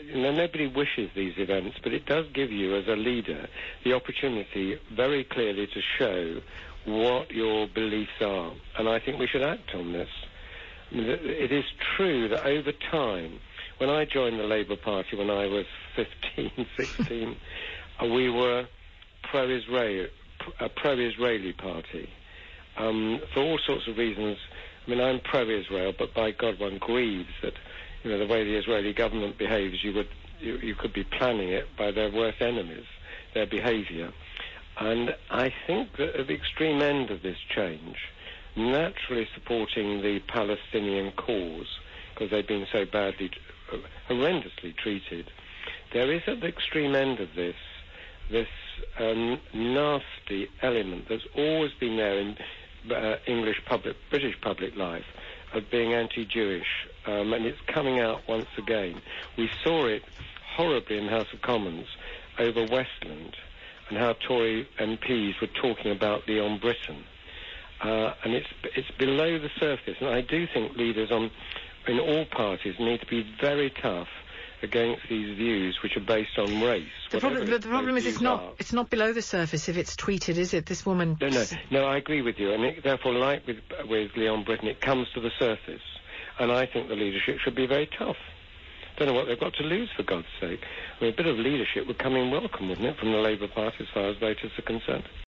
nobody wishes these events, but it does give you, as a leader, the opportunity very clearly to show what your beliefs are. And I think we should act on this. I mean, it is true that over time, when I joined the Labour Party when I was 15, 16, we were a pro-Israeli party. For all sorts of reasons. I mean, I'm pro-Israel, but by God, one grieves that, the way the Israeli government behaves, you could be planning it by their worst enemies, their behaviour. And I think that at the extreme end of this change, naturally supporting the Palestinian cause, because they've been so badly, horrendously treated, there is at the extreme end of this nasty element that's always been there in British public life, of being anti-Jewish, and it's coming out once again. We saw it horribly in the House of Commons over Westland, and how Tory MPs were talking about Leon Britton. And it's below the surface, and I do think leaders in all parties need to be very tough against these views which are based on race. The problem is it's not below the surface if it's tweeted, is it? This woman... No, I agree with you, and therefore, like with Leon Britton, it comes to the surface, and I think the leadership should be very tough. Don't know what they've got to lose, for God's sake. I mean, a bit of leadership would come in welcome, wouldn't it, from the Labour Party as far as voters are concerned?